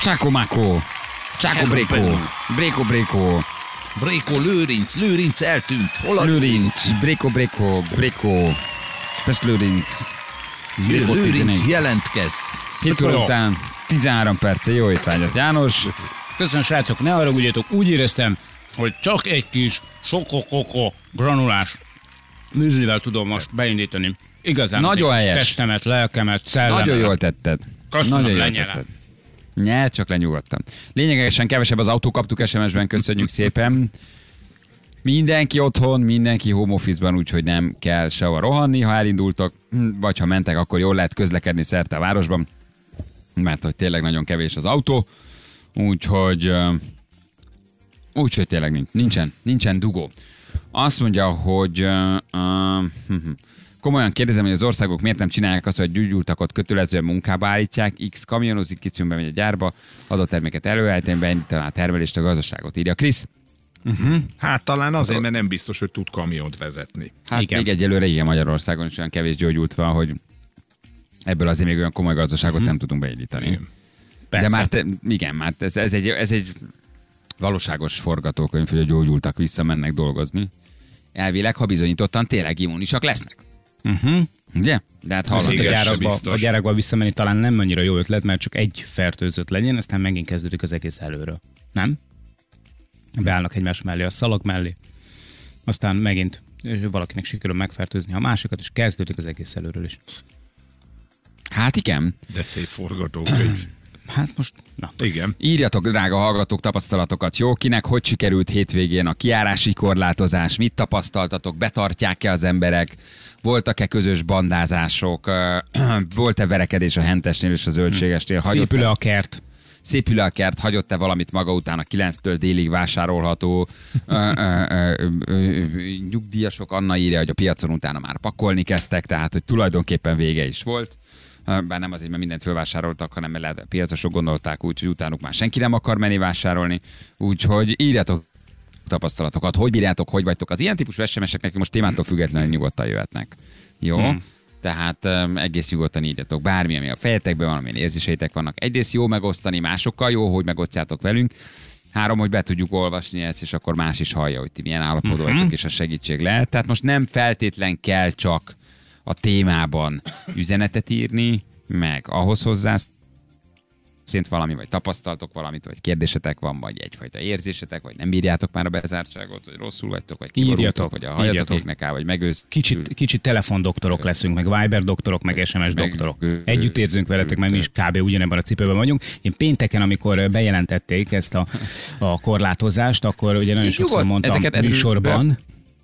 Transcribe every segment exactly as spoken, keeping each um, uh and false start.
Csáko Máko. Csáko Bréko. Bréko Bréko. Bréko Lőrinc. Lőrinc eltűnt. Hol a Lőrinc. Bréko Bréko. Bréko. Pest Lőrinc. Lőrinc, jelentkez. hét óra után tizenhárom perce. Jó étvágyat, János. Köszönöm, srácok, ne haragudjatok, úgy éreztem, hogy csak egy kis sokokoko granulás műzlivel tudom most beindítani. Igazán nagyon az helyes. Testemet, lelkemet, szellemet. Nagyon jól tetted. Köszönöm, Nagyon jól lenyelem. tetted. Nye, csak lenyugodtam. Lényegesen kevesebb az autó, kaptuk es em es-ben, köszönjük szépen. Mindenki otthon, mindenki home office-ban, úgyhogy nem kell sehova rohanni, ha elindultak, vagy ha mentek, akkor jól lehet közlekedni szerte a városban, mert hogy tényleg nagyon kevés az autó, úgyhogy, úgyhogy tényleg nincsen, nincsen dugó. Azt mondja, hogy uh, uh, komolyan kérdezem, hogy az országok miért nem csinálják azt, hogy gyógyultakot kötelezően munkába állítják, X kamionozik, kicsiben megy a gyárba, adott terméket előállítani, beindítaná a termelést, a gazdaságot, írja Krisz. Uh-huh. Hát talán azért, mert nem biztos, hogy tud kamiont vezetni. Hát igen. Még egyelőre ilyen Magyarországon is olyan kevés gyógyult van, hogy ebből azért még olyan komoly gazdaságot uh-huh. nem tudunk beindítani. Igen. De már te, igen, már ez, ez, egy, ez egy valóságos forgatókönyv, hogy a gyógyultak visszamennek dolgozni. Elvileg, ha bizonyítottan tényleg immunisak lesznek. Uh-huh. Ugye? De hát Hallott, a, hallottak. gyárakba, a gyárakba visszamenni talán nem annyira jó ötlet, mert csak egy fertőzött legyen, aztán megint kezdődik az egész előről. Nem? Beállnak egymás mellé, a szalag mellé, aztán megint valakinek sikerül megfertőzni a másikat, és kezdődik az egész előről is. Hát igen. De szép forgatókönyv. Hát most, na. Igen. Írjatok, drága hallgatók, tapasztalatokat, jó? Kinek hogy sikerült hétvégén a kijárási korlátozás? Mit tapasztaltatok? Betartják-e az emberek? Voltak-e közös bandázások? Volt-e verekedés a hentesnél és a zöldségesnél? Szépül-e a kert? Szépül-e a kert? Hagyott-e valamit maga után a kilenctől délig vásárolható? ö, ö, ö, ö, nyugdíjasok, Anna írja, hogy a piacon utána már pakolni kezdtek, tehát hogy tulajdonképpen vége is volt. Bár nem azért, mert mindent fölvásároltak, hanem mert lehet, a piacosok gondolták úgy, hogy utánuk már senki nem akar menni vásárolni. Úgyhogy írjatok tapasztalatokat, hogy bírjátok, hogy vagytok. Az ilyen típusú es em es-ek nekik most témától függetlenül nyugodtan jöhetnek. Jó? Hmm. Tehát um, egész nyugodtan írjatok bármi, ami a fejetekben van, amilyen érzéseitek vannak. Egyrészt jó megosztani, másokkal jó, hogy megosztjátok velünk. Három, hogy be tudjuk olvasni ezt, és akkor más is hallja, hogy ti milyen állapotban vagytok, uh-huh. és a segítség lehet. Tehát most nem feltétlen kell csak a témában üzenetet írni, meg ahhoz hozzá szint valami, vagy tapasztaltok valamit, vagy kérdésetek van, vagy egyfajta érzésetek, vagy nem bírjátok már a bezártságot, vagy rosszul vagytok, vagy kiborultok, vagy a hajatotok neká, vagy megősz. Kicsit, kicsit telefondoktorok leszünk, meg Viber doktorok, meg es em es doktorok. Együtt érzünk veletek, mert mi is kb. Ugyanebben a cipőben vagyunk. Én pénteken, amikor bejelentették ezt a, a korlátozást, akkor ugye nagyon sokszor mondtam műsorban,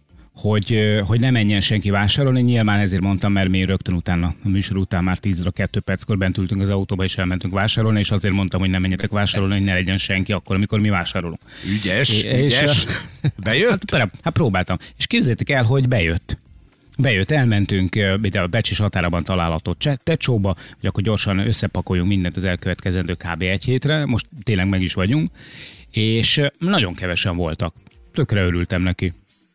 hogy, hogy ne menjen senki vásárolni. Nyilván ezért mondtam, mert mi rögtön utána, a műsor után már tízre kettő perckor bent ültünk az autóba, és elmentünk vásárolni, és azért mondtam, hogy ne menjetek vásárolni, hogy ne legyen senki akkor, amikor mi vásárolunk. Ügyes, és, ügyes. Bejött? Hát, hát próbáltam. És képzeljétek el, hogy bejött. Bejött, elmentünk a Becsis határában található Tecsóba, hogy akkor gyorsan összepakoljunk mindent az elkövetkezendő kb. Egy hétre, most tényleg meg is vagyunk, és nagyon kevesen voltak. Tökre örültem neki.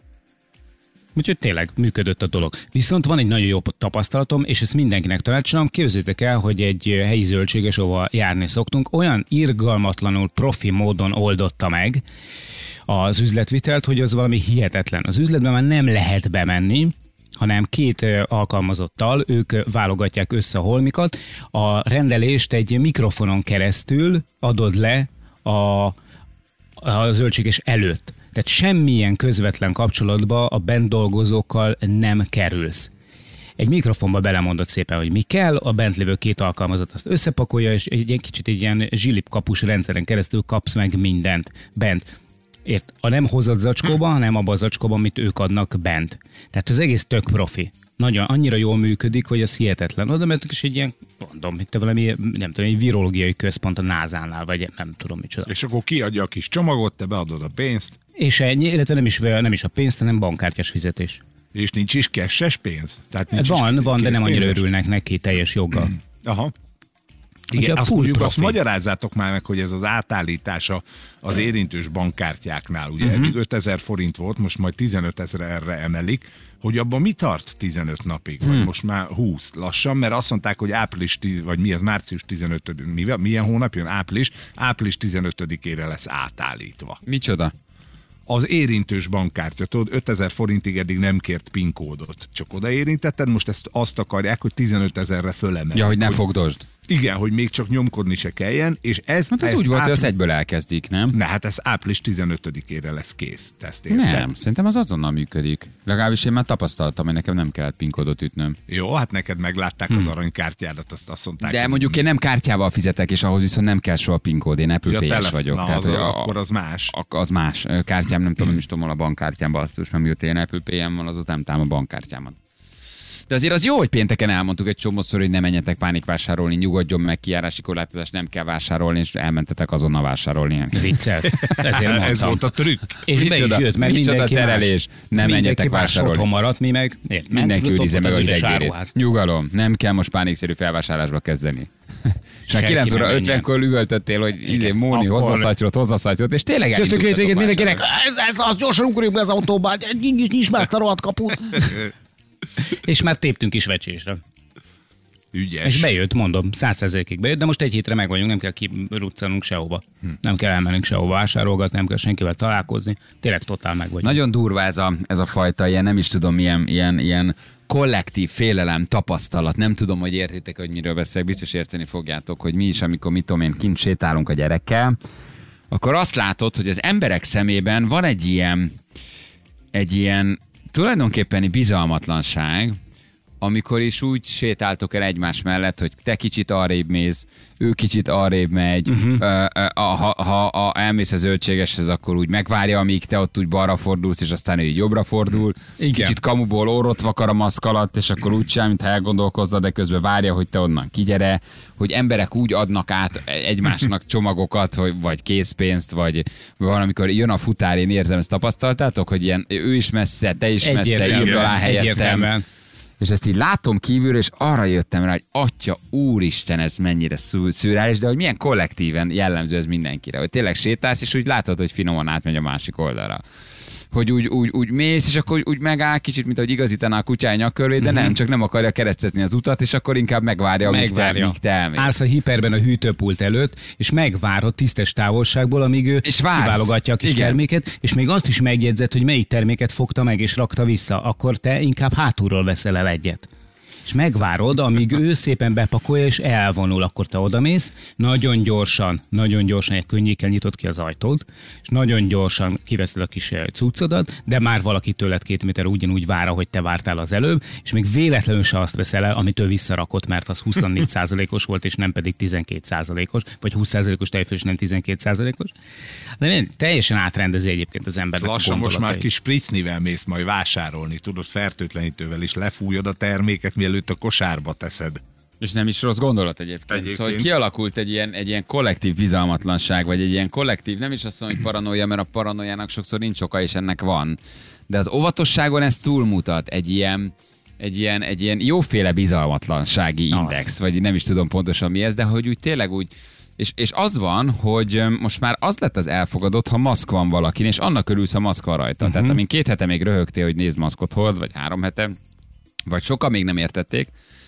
Úgyhogy tényleg működött a dolog. Viszont van egy nagyon jó tapasztalatom, és ezt mindenkinek tanácsolom. Képzeljétek el, hogy egy helyi zöldséges, ahol járni szoktunk, olyan irgalmatlanul profi módon oldotta meg az üzletvitelt, hogy az valami hihetetlen. Az üzletben már nem lehet bemenni, hanem két alkalmazottal ők válogatják össze a holmikat. A rendelést egy mikrofonon keresztül adod le a, a zöldséges előtt. Tehát semmilyen közvetlen kapcsolatba a bent dolgozókkal nem kerülsz. Egy mikrofonba belemondod szépen, hogy mi kell, a bent lévő két alkalmazott azt összepakolja, és egy kicsit egy ilyen zsilipkapus rendszeren keresztül kapsz meg mindent bent. Ért, a nem hozott zacskóba, hanem abba a zacskóban, amit ők adnak bent. Tehát az egész tök profi. Nagyon, annyira jól működik, hogy az hihetetlen. Oda mentünk is egy ilyen, mondom, itt valami, nem tudom, egy virológiai központ a názánál, vagy nem tudom micsoda. És akkor kiadja a kis csomagot, te beadod a pénzt. És ennyi, illetve nem is, nem is a pénzt, hanem bankkártyás fizetés. És nincs is cashes pénz? Tehát nincs van, is van, de nem annyira pénzes? örülnek neki teljes joggal. Aha. Igen, azt full mondjuk, profi. azt magyarázzátok már meg, hogy ez az átállítása az érintős bankkártyáknál, ugye uh-huh. eddig ötezer forint volt, most majd tizenöt ezerre emelik, hogy abban mi tart tizenöt napig, hmm. vagy most már húsz lassan, mert azt mondták, hogy április, vagy mi ez, március tizenötödike, milyen hónap jön? Április, április tizenötödikére lesz átállítva. Micsoda? Az érintős bankkártya, tudod, ötezer forintig eddig nem kért PIN kódot, csak oda érintetted, most ezt azt akarják, hogy tizenöt ezerre fölemelik. Ja, hogy ne hogy, fogdosd. Igen, hogy még csak nyomkodni se kelljen, és ez... Hát ez, ez úgy volt, április... hogy az egyből elkezdik, nem? Ne, hát ez április tizenötödikére lesz kész. Te ezt érted? Nem, szerintem az azonnal működik. Legalábbis én már tapasztaltam, hogy nekem nem kellett PIN kódot ütnöm. Jó, hát neked meglátták hmm. az aranykártyádat, azt azt mondták. De mondjuk én nem kártyával fizetek, és ahhoz viszont nem kell soha PIN kód, én Apple Pay-es vagyok. Na, tehát, az, hogy a, akkor az más. Az más. Kártyám, nem tudom, nem is tudom, hol a bankkártyám basszus, mert mióta én Apple Pay-em van, azóta nem tám a bankkártyámat. De azért az jó, hogy pénteken elmondtuk egy csomószor, hogy ne menjetek pánikvásárolni, nyugodjon meg, kijárási korlátozás, nem kell vásárolni, és elmentetek azonnal vásárolni. Viccelsz. Ezért mondtam. Ez volt a trükk. És be is jött, mert mindenki terelés, nem menjetek vásárolni. Otthon maradt, mi meg... Ért, mindenki őrize meg a ideggérét. Nyugalom, nem kell most pánikszerű felvásárlásba kezdeni. És már kilenc óra ötvenkor üvöltöttél, hogy izé, Móni, hozzaszatyrot, hozzaszatyrot, és tényleg elindultatok vásárolni. Mindenkinek, ez, ez az, gyorsan ugorjunk be az autóba, nyisd már ezt a rohadt kaput. És már téptünk is vecsésre. Ügyes. És bejött, mondom, száz százalékig bejött, de most egy hétre meg vagyunk, nem kell kiruccanunk sehova. Hm. Nem kell elmennünk sehova vásárolgatni, nem kell senkivel találkozni. Tényleg totál meg vagyunk. Nagyon durva ez a, ez a fajta, ilyen nem is tudom, ilyen, ilyen, ilyen kollektív félelem, tapasztalat. Nem tudom, hogy értitek, hogy miről beszélek, biztos érteni fogjátok, hogy mi is, amikor mit tudom én, kint sétálunk a gyerekkel, akkor azt látod, hogy az emberek szemében van egy ilyen, egy ilyen tulajdonképpeni bizalmatlanság, amikor is úgy sétáltok el egymás mellett, hogy te kicsit arrébb mész, ő kicsit arrébb megy, uh-huh. ha, ha, ha elmész a zöldségeshez, akkor úgy megvárja, amíg te ott úgy balra fordulsz, és aztán ő így jobbra fordul. Igen. Kicsit kamuból orrot vakar a maszk alatt, és akkor úgy sem, mintha elgondolkozza, de közben várja, hogy te onnan kigyere, hogy emberek úgy adnak át egymásnak csomagokat, hogy, vagy készpénzt, vagy valamikor jön a futár, én érzem, ezt tapasztaltátok, hogy ilyen ő is messze, te is messze, írd alá helyettem. És ezt így látom kívülről, és arra jöttem rá, hogy atya úristen, ez mennyire szürreális, de hogy milyen kollektíven jellemző ez mindenkire. Hogy tényleg sétálsz, és úgy látod, hogy finoman átmegy a másik oldalra. Hogy úgy, úgy, úgy mész, és akkor úgy megáll, kicsit, mint ahogy igazítaná a kutyája nyakörvé, de uh-huh. nem, csak nem akarja keresztezni az utat, és akkor inkább megvárja, amíg te, amíg te elmész. Állsz a hiperben a hűtőpult előtt, és megvárod tisztes távolságból, amíg ő és kiválogatja a kis igen. terméket, és még azt is megjegyzed, hogy melyik terméket fogta meg és rakta vissza, akkor te inkább hátulról veszel el egyet. És megvárod, amíg ő szépen bepakolja és elvonul, akkor te odamész, nagyon gyorsan, nagyon gyorsan egy könnyékkel nyitod ki az ajtót, és nagyon gyorsan kiveszed a kis cuccodat, de már valaki tőled két méter ugyanúgy vár, hogy te vártál az előbb, és még véletlenül se azt veszel el, amit ő visszarakott, mert az huszonnégy százalékos volt, és nem pedig tizenkét százalékos, vagy húsz százalékos tejföl, és nem tizenkét százalékos. De teljesen átrendezi egyébként az ember. Lassan most már kis spricnivel mész majd vásárolni, tudod, fertőtlenítővel is lefújod a terméket, mielőtt a kosárba teszed. És nem is rossz gondolat egyébként. egyébként. Szóval kialakult egy ilyen, egy ilyen kollektív bizalmatlanság, vagy egy ilyen kollektív, nem is azt mondom, hogy paranoia, mert a paranoiának sokszor nincs oka, és ennek van. De az óvatosságon ez túlmutat egy ilyen, egy ilyen, egy ilyen jóféle bizalmatlansági index, az. Vagy nem is tudom pontosan mi ez, de hogy úgy tényleg úgy. És, és az van, hogy most már az lett az elfogadott, ha maszk van valakin, és annak örülsz, ha maszk van rajta. Uh-huh. Tehát amin két hete még röhögtél, hogy nézd, maszkot hord, vagy három hete, vagy sokan még nem értették,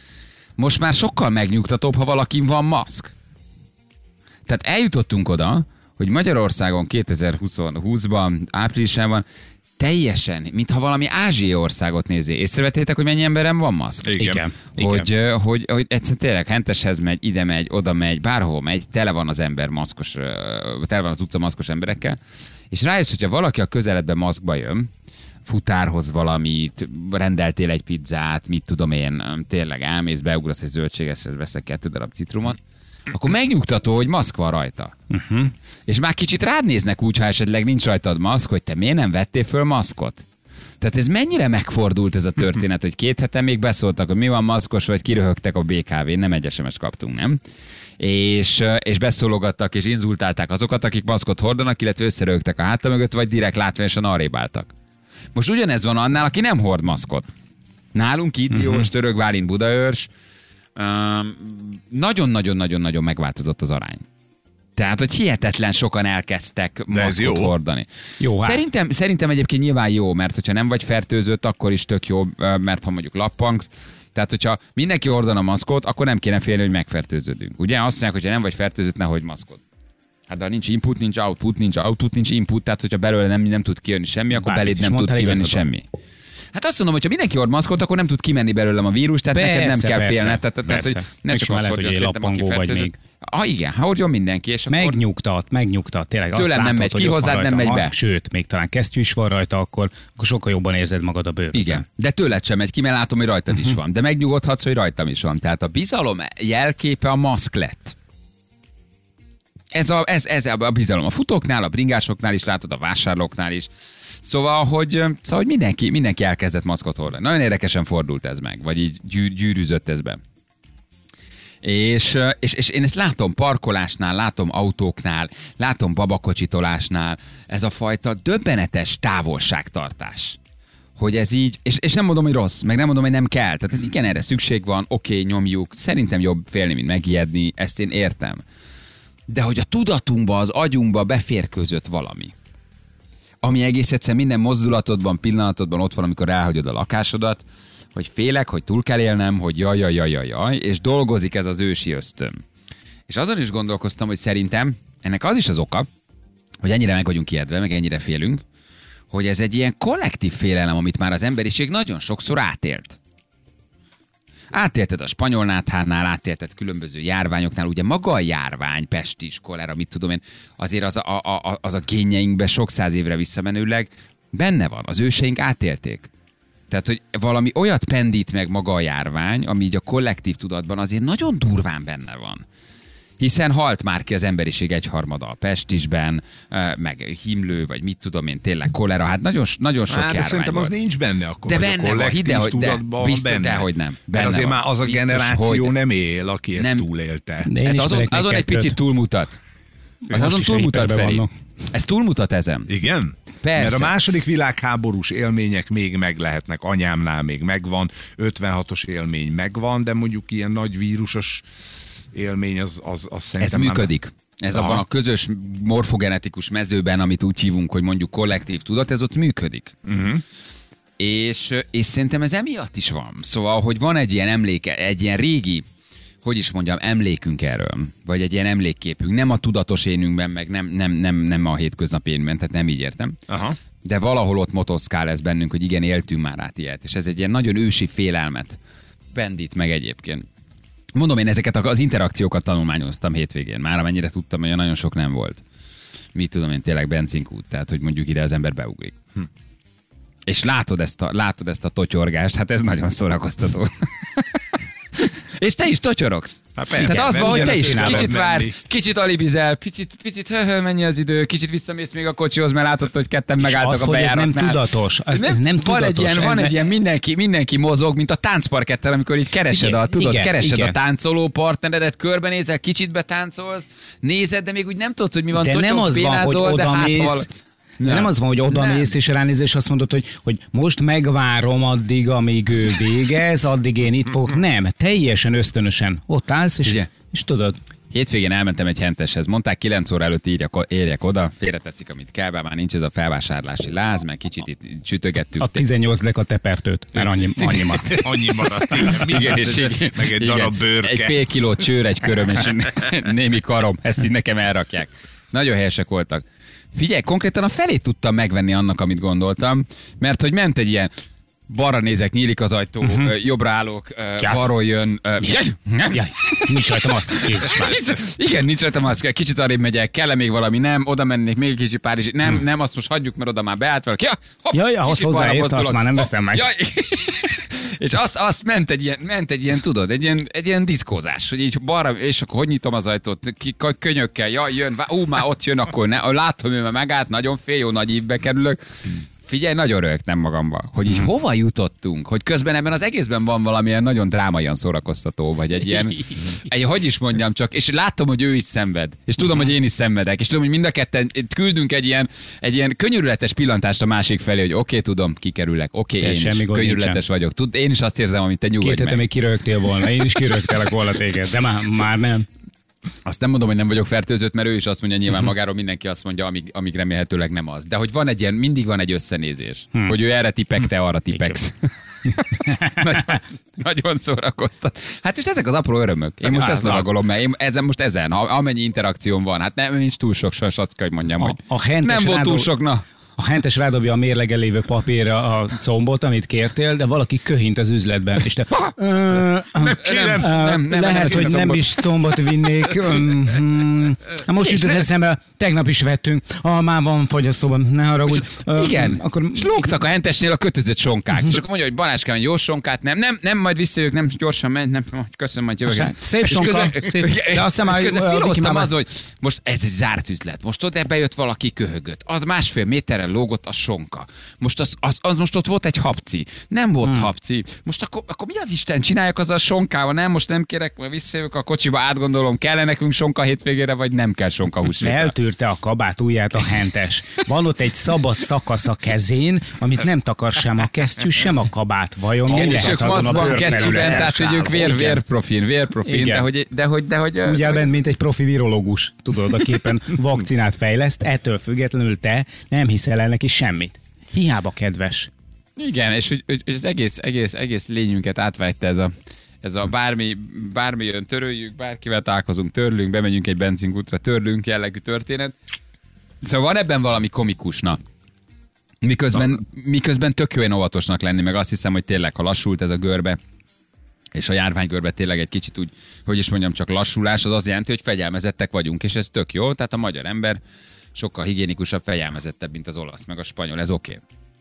most már sokkal megnyugtatóbb, ha valakin van maszk. Tehát eljutottunk oda, hogy Magyarországon kétezer-húszban, áprilisában teljesen, mintha valami ázsiai országot nézzé. Észrevettétek, hogy mennyi emberem van maszk? Igen. Hogy, Igen. hogy, hogy egyszerűen tényleg henteshez megy, ide megy, oda megy, bárhol megy, tele van az ember maszkos, tele van az utca maszkos emberekkel, és rájössz, hogyha valaki a közeledbe maszkba jön, futárhoz valamit, rendeltél egy pizzát, mit tudom én, tényleg elmész, beugrasz egy zöldségeshez, veszek kettő darab citromot, akkor megnyugtató, hogy maszk van rajta. Uh-huh. És már kicsit rád néznek úgy, ha esetleg nincs rajtad maszk, hogy te miért nem vettél föl maszkot? Tehát ez mennyire megfordult ez a történet, hogy két hete még beszóltak, hogy mi van maszkos, vagy kiröhögtek a bé ká vén, nem egy es em es kaptunk, nem? És, és beszólogattak és inzultálták azokat, akik maszkot hordanak, illetve összerögtek a háta mögött, vagy direkt látványosan arrébb álltak. Most ugyanez van annál, aki nem hord maszkot. Nálunk itt, uh-huh. Diós, Török Bálint, Budaörs, nagyon-nagyon-nagyon-nagyon megváltozott az arány. Tehát, hogy hihetetlen sokan elkezdtek maszkot hordani. Jó, hát. Szerintem, szerintem egyébként nyilván jó, mert hogyha nem vagy fertőzött, akkor is tök jó, mert ha mondjuk lappangsz, tehát hogyha mindenki hordana maszkot, akkor nem kéne félni, hogy megfertőződünk. Ugye azt mondják, hogyha nem vagy fertőzött, nehogy maszkod. Hát de ha nincs input, nincs output, nincs output, nincs input, tehát hogyha belőle nem, nem tud kijönni semmi, akkor beléd nem tud kivenni semmi. Hát azt mondom, hogy ha mindenki hord maszkot, akkor nem tud kimenni belőlem a vírus, tehát persze, neked nem kell persze, félned. Tehát, tehát, hogy nem csak azt hordja, szerintem, aki fertőzött. Ah, igen, hordjon mindenki. És akkor... Megnyugtat, megnyugtat. Tényleg azt tőlem nem megy ki, hozzád nem megy be. Sőt, még talán kesztyű is van rajta, akkor, akkor sokkal jobban érzed magad a bőrben. Igen, de tőled sem megy ki, mert látom, hogy rajtad is van. De megnyugodhatsz, hogy rajtam is van. Tehát a bizalom jelképe a maszk lett. Ez a, ez, ez a bizalom a futóknál, a bringásoknál is, látod, a vásárlóknál is. Szóval, hogy, szóval, hogy mindenki, mindenki elkezdett maszkot hordani. Nagyon érdekesen fordult ez meg, vagy így gyű, gyűrűzött ez be. És, és, és én ezt látom parkolásnál, látom autóknál, látom babakocsitolásnál, ez a fajta döbbenetes távolságtartás. Hogy ez így, és, és nem mondom, hogy rossz, meg nem mondom, hogy nem kell. Tehát ez igen, erre szükség van, oké, nyomjuk, szerintem jobb félni, mint megijedni, ezt én értem. De hogy a tudatunkba, az agyunkba beférkőzött valami, ami egész egyszer minden mozdulatodban, pillanatodban ott van, amikor elhagyod a lakásodat, hogy félek, hogy túl kell élnem, hogy jaj, jaj, jaj, jaj, jaj, és dolgozik ez az ősi ösztön. És azon is gondolkoztam, hogy szerintem ennek az is az oka, hogy ennyire meg vagyunk ijedve, meg ennyire félünk, hogy ez egy ilyen kollektív félelem, amit már az emberiség nagyon sokszor átélt. Átélted a spanyol náthárnál, átélted különböző járványoknál, ugye maga a járvány, pestis, kolera, mit tudom én, azért az a, a, a, az a génjeinkben sok száz évre visszamenőleg benne van, az őseink átélték. Tehát, hogy valami olyat pendít meg maga a járvány, ami így a kollektív tudatban azért nagyon durván benne van. Hiszen halt már ki az emberiség egyharmada a pestisben, meg himlő, vagy mit tudom én, tényleg kolera, hát nagyon, nagyon sok hát, járvány de szerintem volt. az nincs benne akkor. De benne van, hidd el, hogy de, biztos, de, hogy nem. Mert azért van. már az a biztos, generáció hogy nem él, aki ezt nem túlélte. Ez azon, azon egy picit túlmutat. Az azon túlmutat, Feri. Ez túlmutat ezen. Igen? Persze. Mert a második világháborús élmények még meg lehetnek, anyámnál még megvan, ötvenhatos élmény megvan, de mondjuk ilyen nagy vírusos élmény az, az, az szerintem... Ez működik. Ez Aha. abban a közös morfogenetikus mezőben, amit úgy hívunk, hogy mondjuk kollektív tudat, ez ott működik. Uh-huh. És, és szerintem ez emiatt is van. Szóval, hogy van egy ilyen emléke, egy ilyen régi, hogy is mondjam, emlékünk erről, vagy egy ilyen emlékképünk, nem a tudatos énünkben, meg nem, nem, nem, nem a hétköznapi énünkben, tehát nem így értem. Aha. De valahol ott motoszkál ez bennünk, hogy igen, éltünk már át ilyet, és ez egy ilyen nagyon ősi félelmet pendít meg egyébként. Mondom, én ezeket az interakciókat tanulmányoztam hétvégén, már amennyire tudtam, hogy nagyon sok nem volt. Mit tudom én, tényleg benzinkút, tehát hogy mondjuk ide az ember beugrik. Hm. És látod ezt, a, látod ezt a totyorgást, hát ez nagyon szórakoztató. És te is totyorogsz. Hát tehát az van, hogy te is kicsit vársz, kicsit alibizel, picit, picit höhö, mennyi az idő, kicsit visszamész még a kocsihoz, mert látod, hogy ketten megálltak az, a bejáratnál. Ez nem tudatos. Ez, ez nem van tudatos. Egy ilyen, van egy ilyen, mindenki, mindenki mozog, mint a táncparketten, amikor így keresed a, tudod, igen, keresed igen. a táncoló partneredet, körbenézel, kicsit betáncolsz, nézed, de még úgy nem tudod, hogy mi van, de nem az van, hogy oda mész. Nem. nem az van, hogy oda mész és ránéz, és azt mondod, hogy, hogy most megvárom addig, amíg ő végez, addig én itt fogok. Nem, teljesen ösztönösen ott állsz, és, és tudod. Hétvégén elmentem egy henteshez, mondták kilenc óra előtt írjak, érjek oda, félreteszik, amit kell, bár már nincs ez a felvásárlási láz, meg kicsit itt csütögettünk. A tizennyolc lek a tepertőt, mert annyi, annyi maradt. Annyi maradt, igen. igen, és igen, meg egy igen, darab bőrke. Egy fél kiló csőr, egy köröm, és némi karom, ezt így nekem elrakják. Nagyon helyesek voltak. Figyelj, konkrétan a felét tudtam megvenni annak, amit gondoltam, mert hogy ment egy ilyen, balra nézek, nyílik az ajtó, uh-huh. jobbra állok, balról jön. Jaj, nincs rajta maszk. Igen, nincs rajta maszk, kicsit arrébb megyek, kell még valami, nem, oda mennék, még egy kicsit Párizsi, nem, hmm. nem, azt most hagyjuk, mert oda már beállt valaki. Ja, hopp, jaj, ahhoz hozzáért, azt már nem veszem meg. Jaj. És azt, azt ment, egy ilyen, ment egy ilyen, tudod, egy ilyen, egy ilyen diszkózás, hogy így balra, és akkor hogy nyitom az ajtót, ki, könyökkel, jaj, jön, ú, már ott jön, akkor ne, látom, hogy már megállt, nagyon fél, jó nagy ívbe kerülök. Figyelj, nagyon rögtem magamba, hogy így hova jutottunk, hogy közben ebben az egészben van valamilyen nagyon drámaian szórakoztató, vagy egy ilyen, egy, hogy is mondjam csak, és látom, hogy ő is szenved, és tudom, hogy én is szenvedek, és tudom, hogy mind a ketten küldünk egy ilyen, egy ilyen könyörületes pillantást a másik felé, hogy oké, okay, tudom, kikerülek, oké, okay, én is könyörületes nincsen. vagyok, tud, én is azt érzem, amit te nyugodj meg. Két hete még kirögtél volna, én is kirögtelek volna téged, de már, már nem. Azt nem mondom, hogy nem vagyok fertőzött, mert ő is azt mondja, nyilván magáról mindenki azt mondja, amíg, amíg remélhetőleg nem az. De hogy van egy ilyen, mindig van egy összenézés. Hmm. Hogy ő erre tipek, te arra tipeksz. nagyon, nagyon szórakoztat. Hát és ezek az apró örömök. Én most ezt lovagolom, mert én ezen most ezen, amennyi interakcióm van, hát nem nincs túl sok, sajnos azt kell, hogy mondjam, a, hogy a nem volt túl sok, na. A hentes rádobja a mérlegen lévő papírra a combot, amit kértél, de valaki köhint az üzletben, és te... Nem kérem! Nem, nem, lehet, hogy nem is combot vinnék. Most jut az eszembe, tegnap is vettünk. Ah, már van fogyasztóban, ne haragudj. Igen, akkor és lógtak a hentesnél a kötözött sonkák. És akkor mondja, hogy Baláskám, jó sonkát, nem, nem, nem, majd visszajövök, nem, gyorsan menj, nem, köszönöm, majd jövök. Szép sonka, szép. De azt filoztam az, hogy most ez egy zárt üzlet. Most oda bejött valaki, köhögött. Az másfél méterre lógott a sonka. Most az, az, az most ott volt egy habci. Nem volt hmm. habci. Most akkor, akkor mi az Isten csináljak az a sonkával? Nem, most nem kérek, mert visszajövök a kocsiba, átgondolom, kell nekünk sonka hétvégére, vagy nem kell sonka húsvétre. Feltűrte a kabát ujját a hentes. Van ott egy szabad szakasz a kezén, amit nem takar sem a kesztyű, sem a kabát. Vajon mi lehet azon a kesztyűben, tehát hogy ők vér, vérprofin, vérprofin, de hogy, de hogy, de hogy... Úgy áll bent, mint egy profi virológus, tudod, a képen vakcinát fejleszt, ettől függetlenül te nem hiszel el neki semmit. Hiába kedves. Igen, és hogy, hogy az egész, egész, egész lényünket átvette ez a, ez a bármi, bármi jön, töröljük, bárkivel találkozunk, törlünk, bemegyünk egy benzinkútra, törlünk jellegű történet. Szóval van ebben valami komikusna. Miközben, miközben tök jó óvatosnak lenni, meg azt hiszem, hogy tényleg, ha lassult ez a görbe, és a járványgörbe tényleg egy kicsit úgy, hogy is mondjam, csak lassulás, az azt jelenti, hogy fegyelmezettek vagyunk, és ez tök jó, tehát a magyar ember sokkal higiénikusabb, fegyelmezettebb, mint az olasz, meg a spanyol, ez oké. Okay.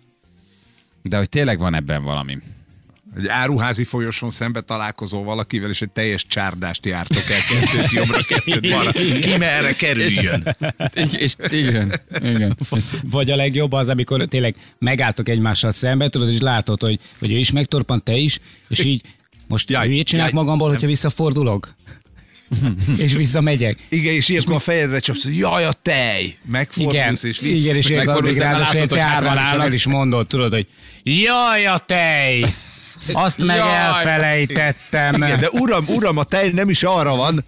De hogy tényleg van ebben valami. Egy áruházi folyosón szembe találkozol valakivel, és egy teljes csárdást jártok el, kettőt jobbra, kettőt balra. Ki merre kerüljön? És, és, igen, igen. Vagy a legjobb az, amikor tényleg megálltok egymással szembe, tudod, és látod, hogy, hogy ő is megtorpant, te is, és így most hülyét csinálok magamból, hogyha visszafordulok? És visszamegyek. Igen, és ilyenkor a fejedre csapsz, hogy jaj, a tej! Megfordulsz, és vissza. Igen, és ilyenkor még ráadásul egy teárban állnak, és mondod, tudod, hogy jaj, a tej! Azt meg jaj, elfelejtettem. Igen, de uram, uram, a tej nem is arra van.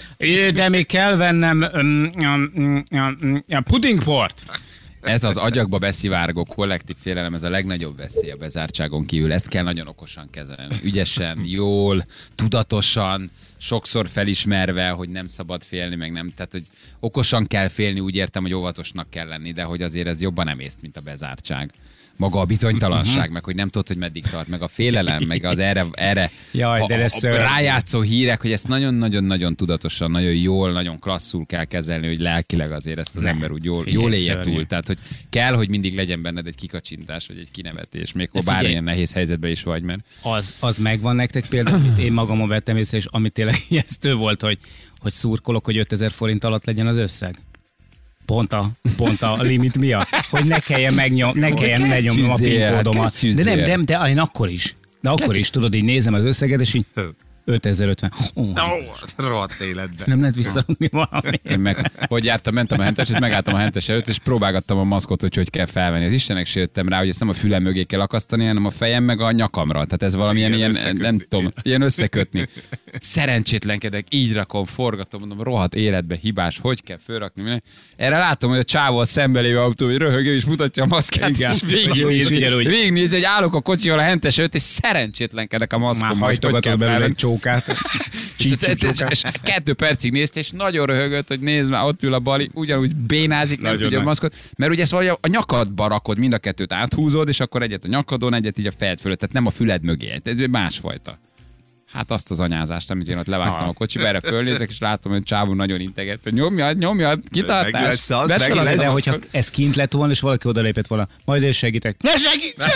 De még kell vennem um, um, um, um, um, pudingport. Ez az agyakba beszivárgó kollektív félelem, ez a legnagyobb veszély a bezártságon kívül. Ezt kell nagyon okosan kezelni. Ügyesen, jól, tudatosan, sokszor felismerve, hogy nem szabad félni, meg nem. Tehát, hogy okosan kell félni, úgy értem, hogy óvatosnak kell lenni, de hogy azért ez jobban nem észt, mint a bezártság. Maga a bizonytalanság, meg hogy nem tudod, hogy meddig tart, meg a félelem, meg az erre, erre Jaj, de a, a, a rájátszó hírek, hogy ezt nagyon-nagyon-nagyon tudatosan, nagyon jól, nagyon klasszul kell kezelni, hogy lelkileg azért ezt az nem, ember úgy jól, jól élje túl. Tehát, hogy kell, hogy mindig legyen benned egy kikacsintás, vagy egy kinevetés, még ha bármilyen nehéz helyzetben is vagy, mert... Az, az megvan nektek például, amit én magamon vettem észre, és amit tényleg ijesztő volt, hogy, hogy szurkolok, hogy ötezer forint alatt legyen az összeg. Pont a, pont a limit miatt, hogy ne kelljen megnyom, ne kelljen megnyomnom a PIN kódomat. De nem, de, de én akkor is. De akkor Kezdj. is, tudod, így nézem az összeget, és így ötezer-ötven. Oh, rohadt életben. Nem lehet visszarúgni valami. Én meg, hogy jártam, mentem a hentes, és megálltam a hentes előtt, és próbálgattam a maszkot, hogy hogy kell felvenni. Az Istenek se jöttem rá, hogy ezt nem a fülem mögé kell akasztani, hanem a fejem meg a nyakamra. Tehát ez valamilyen ilyen, nem tudom, ilyen összekötni. Szerencsétlenkedek, így rakom, forgatom, mondom, rohadt életbe hibás, hogy kell fölrakni. Erre látom, hogy a csávó a szembe lévő autó, hogy röhögő, és mutatja a maszkát, igen. És végignézi, végignézi, hogy állok a kocsival a hentes előtt, és szerencsétlenkedek a maszkommal. Már hajtogatod belőle egy csókát. És, és, és kettő percig nézte, és nagyon röhögött, hogy nézd már, ott ül a Bali, ugyanúgy bénázik, nem tudja a maszkot, mert ugye ezt valahogy a nyakadba rakod, mind a kettőt áthúzod, és akkor egyet a nyakadon, egyet így a fejed fölött, tehát nem a füled mögé, ez másfajta. Hát azt az anyázást, amit én ott levágtam a kocsiba, erre fölnézek, és látom, hogy csávó nagyon integet, hogy nyomjad, nyomjad, kitartás. Meg lesz az, meg lesz. De hogyha ez kint lett volna, és valaki odalépett volna, majd én segítek. Ne segíts!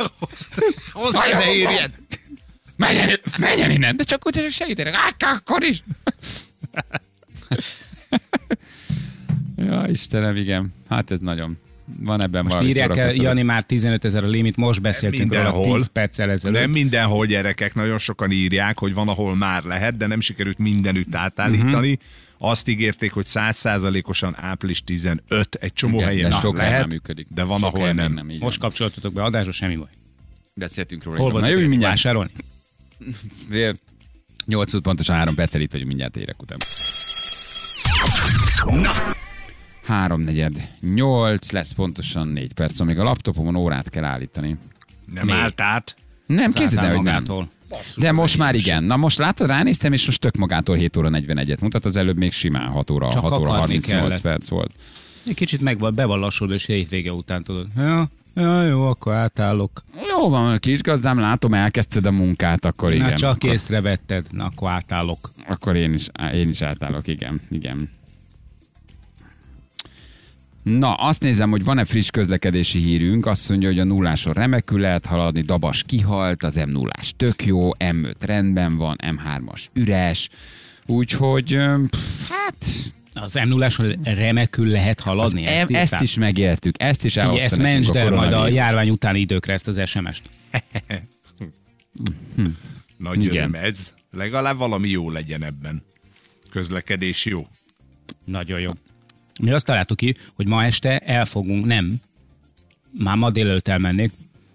Hozzá ne érjen! Menjen, menjen innen, de csak úgy segítenek, akkor is. Ja, Istenem, igen. Hát ez nagyon, van ebben Most valami írják el, szórakoztató. Jani, már tizenöt ezer a limit, most beszéltünk róla tíz perccel ezelőtt. Nem mindenhol, gyerekek, nagyon sokan írják, hogy van, ahol már lehet, de nem sikerült mindenütt átállítani. Uh-huh. Azt ígérték, hogy száz százalékosan április tizenöt, egy csomó Igen, helyen de már sok helyen lehet, nem működik. de van, Sok ahol helyen nem. nem így Most van. kapcsoltatok be adásra, semmi baj. Beszéltünk róla. Hol Na, volt jövünk mindjárt. vásárolni? nyolc út pontosan három perccel itt vagyunk mindjárt érek után. Háromnegyed nyolc lesz pontosan négy perc, amíg a laptopomon órát kell állítani. Nem Mi? állt át. Nem, képzeld el, hogy nem. magától. De most már igen. Na most látod, ránéztem, és most tök magától hét óra negyvenegyet mutat, az előbb még simán hat óra, Csak hat óra akarni harmincnyolc kellett. perc volt. Egy kicsit meg van, be van lassulva, és hétvége után tudod. Ja, ja, jó, akkor átállok. Jó van, kis gazdám, látom, elkezdted a munkát, akkor igen. Na csak akkor, észrevetted, na akkor átállok. akkor én is, én is átállok, igen, igen. Na, azt nézem, hogy van-e friss közlekedési hírünk. Azt mondja, hogy a nulláson remekül lehet haladni, Dabas kihalt, az em nullás tök jó, em öt rendben van, em hármas üres. Úgyhogy, öm, pff, hát... Az em nulláson remekül lehet haladni. Az, ezt, em, ezt is megéltük, ezt is Figyelj, elhozta ezt nekünk mentsd a el majd a koronavírus. járvány utáni időkre ezt az es em est. Nagy Igen. öröm ez. Legalább valami jó legyen ebben. Közlekedés jó. Nagyon jó. Mi azt találtuk ki, hogy ma este elfogunk, nem, már ma délelőtt elmennék,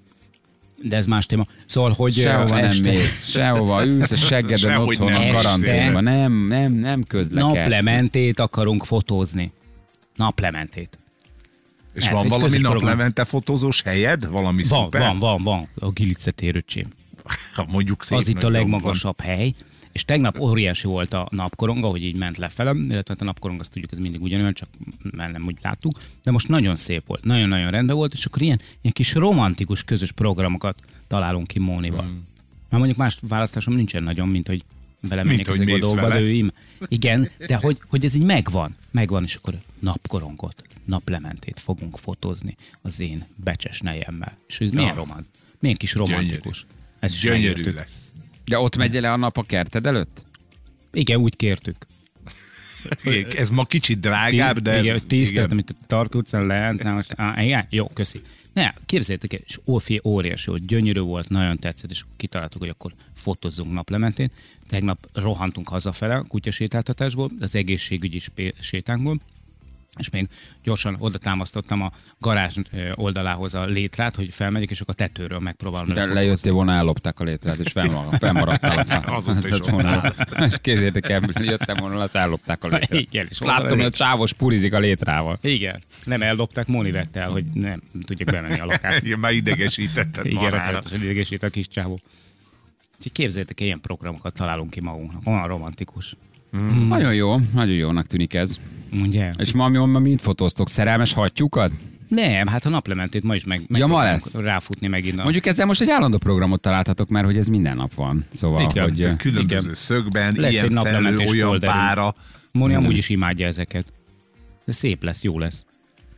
de ez más téma. Szóval, hogy Sehova nem este mész, sehova ülsz a seggeden Sehogy otthon nem. a karanténban. Nem, nem, nem közlekedsz. naplementét akarunk fotózni. Naplementét. És Ez van egy valami közös program. naplemente fotózós helyed? Valami Van, szuper? van, van, van. A Gilice tér, öcsém. Ha mondjuk szép Az itt nagy a dolog legmagasabb hely. És tegnap óriási volt a napkorong, ahogy így ment lefele, illetve hát a napkorong, azt tudjuk, ez mindig ugyanolyan, csak már nem úgy láttuk, de most nagyon szép volt, nagyon-nagyon rendben volt, és akkor ilyen, ilyen kis romantikus közös programokat találunk ki Mónival. Hmm. Már mondjuk más választásom nincsen nagyon, mint hogy belemenjek Mint, hogy ezekbe a mész dolgokba, vele. de ő im. Igen, de hogy, hogy ez így megvan, megvan, és akkor napkorongot, naplementét fogunk fotózni az én becses nejemmel. És ez milyen Ja. romant, milyen kis romantikus. Ez is Gyönyörű megértük. lesz. De ott megy le a nap a kerted előtt? Igen, úgy kértük. Igen, ez ma kicsit drágább, de... Igen, tíz, tehát igen. amit a Tark utcán lehet. Na most, á, igen, jó, köszi. Ne, képzeljétek el, és Orfi óriási volt, gyönyörű volt, nagyon tetszett, és kitaláltuk, hogy akkor fotózzunk naplementén. Tegnap rohantunk hazafele a kutyasétáltatásból, az egészségügyi spé- sétánkból, és még gyorsan oda támasztottam a garázs ö, oldalához a létrát, hogy felmegyek, és akkor a tetőről megpróbálom. De lefotózni. lejöttél volna, ellopták a létrát, és felmar- felmaradtál a fán. Azóta is Tehát ott volna- És kézzétek el, jöttem volna, az ellopták a létrát. Igen, és És láttam, hogy a csávos purizik a létrával. Igen, nem ellopták, Móni vette el, hogy nem tudjak bemenni a lakásba. Igen, már idegesítetted Igen, marára. rettenetesen idegesít a kis csávó. Úgyhogy képzeljétek, ilyen programokat találunk ki magunknak. Olyan romantikus. Mm. Nagyon jó, nagyon jónak tűnik ez. Ugye? És ma, ma, ma mind fotóztok? Szerelmes hattyúkat? Nem, hát a naplementét ma is meg, meg Ja, ma tudnánk lesz. ráfutni megint. A... Mondjuk ezzel most egy állandó programot találtatok, mert hogy ez minden nap van. Szóval, Igen. hogy... ö, Különböző Igen. szögben, Lesz egy ilyen felül, naplementés olyan folderünk. pára. Móni amúgy is imádja ezeket. De szép lesz, jó lesz.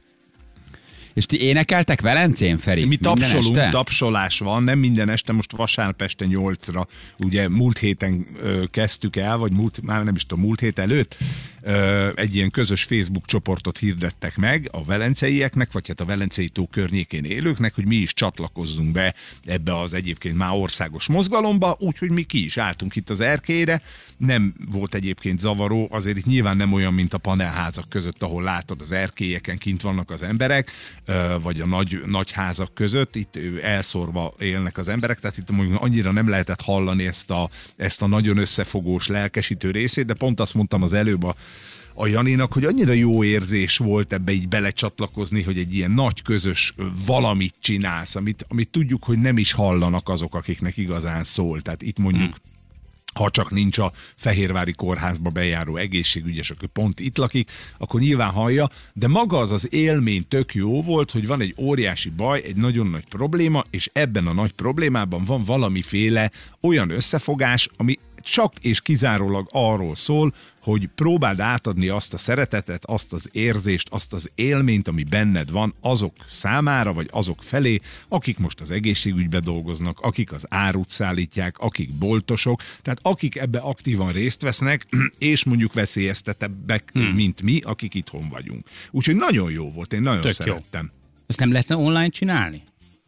És ti énekeltek Velencén, Feri? Mi Minden tapsolunk, este? tapsolás van, nem minden este, most vasárnap este nyolcra, ugye múlt héten ö, kezdtük el, vagy múlt, már nem is tudom, múlt hét előtt, ö, egy ilyen közös Facebook csoportot hirdettek meg a velenceieknek, vagy hát a Velencei tó környékén élőknek, hogy mi is csatlakozzunk be ebbe az egyébként már országos mozgalomba, úgyhogy mi ki is álltunk itt az erkélyre, nem volt egyébként zavaró, azért itt nyilván nem olyan, mint a panelházak között, ahol látod az erkélyeken kint vannak az emberek, vagy a nagy, nagy házak között, itt elszórva élnek az emberek, tehát itt mondjuk annyira nem lehetett hallani ezt a, ezt a nagyon összefogós, lelkesítő részét, de pont azt mondtam az előbb a, a Janinak, hogy annyira jó érzés volt ebbe így belecsatlakozni, hogy egy ilyen nagy közös valamit csinálsz, amit, amit tudjuk, hogy nem is hallanak azok, akiknek igazán szól. Tehát itt mondjuk hmm. ha csak nincs a Fehérvári kórházba bejáró egészségügyes, aki pont itt lakik, akkor nyilván hallja, de maga az az élmény tök jó volt, hogy van egy óriási baj, egy nagyon nagy probléma, és ebben a nagy problémában van valamiféle olyan összefogás, ami csak és kizárólag arról szól, hogy próbáld átadni azt a szeretetet, azt az érzést, azt az élményt, ami benned van azok számára, vagy azok felé, akik most az egészségügybe dolgoznak, akik az árut szállítják, akik boltosok, tehát akik ebbe aktívan részt vesznek, és mondjuk veszélyeztetebbek, hmm. mint mi, akik itthon vagyunk. Úgyhogy nagyon jó volt, én nagyon Tök szerettem. Ezt nem lehetne online csinálni?